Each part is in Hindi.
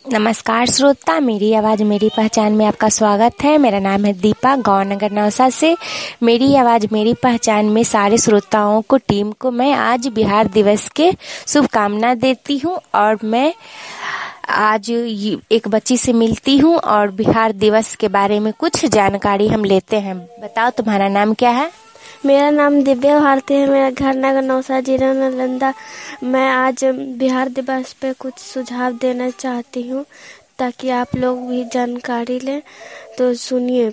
नमस्कार श्रोता, मेरी आवाज़ मेरी पहचान में आपका स्वागत है। मेरा नाम है दीपा, गौनगर नौसा से। मेरी आवाज़ मेरी पहचान में सारे श्रोताओं को, टीम को मैं आज बिहार दिवस के शुभकामना देती हूँ। और मैं आज एक बच्ची से मिलती हूँ और बिहार दिवस के बारे में कुछ जानकारी हम लेते हैं। बताओ, तुम्हारा नाम क्या है? मेरा नाम दिव्या भारती है। मेरा घर नगर नौसा, जिला नालंदा। मैं आज बिहार दिवस पे कुछ सुझाव देना चाहती हूँ ताकि आप लोग भी जानकारी लें। तो सुनिए,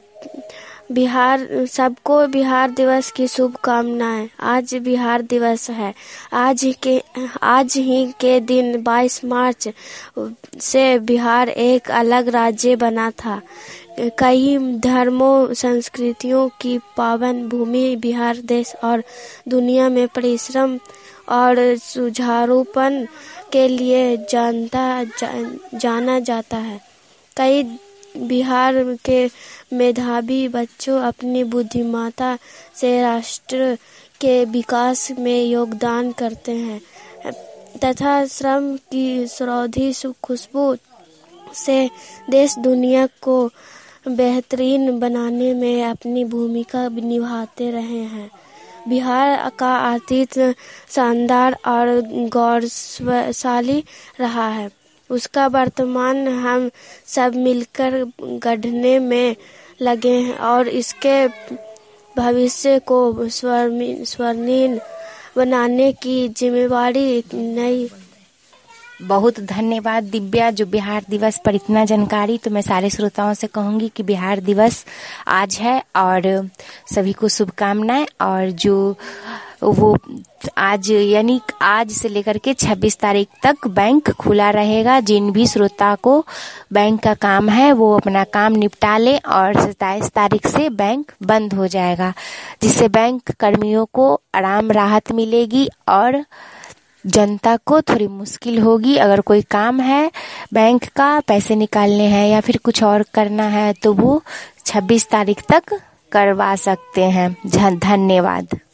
सबको बिहार दिवस की शुभकामनाएं। आज बिहार दिवस है। आज ही के दिन 22 मार्च से बिहार एक अलग राज्य बना था। कई धर्मों संस्कृतियों की पावन भूमि बिहार देश और दुनिया में परिश्रम और सुचारूपन के लिए जाना जाता है। कई बिहार के मेधावी बच्चों अपनी बुद्धिमत्ता से राष्ट्र के विकास में योगदान करते हैं तथा श्रम की सुरौधी खुशबू से देश दुनिया को बेहतरीन बनाने में अपनी भूमिका निभाते रहे हैं। बिहार का अतीत शानदार और गौरवशाली रहा है। उसका वर्तमान हम सब मिलकर गढ़ने में लगे हैं और इसके भविष्य को स्वर्णिम बनाने की जिम्मेवारी नई। बहुत धन्यवाद दिव्या, जो बिहार दिवस पर इतना जानकारी। तो मैं सारे श्रोताओं से कहूँगी कि बिहार दिवस आज है और सभी को शुभकामनाएं। और जो वो आज यानी आज से लेकर के 26 तारीख तक बैंक खुला रहेगा। जिन भी श्रोता को बैंक का काम है वो अपना काम निपटा ले और 27 तारीख से बैंक बंद हो जाएगा, जिससे बैंक कर्मियों को आराम राहत मिलेगी और जनता को थोड़ी मुश्किल होगी। अगर कोई काम है बैंक का, पैसे निकालने हैं या फिर कुछ और करना है, तो वो 26 तारीख तक करवा सकते हैं। धन्यवाद।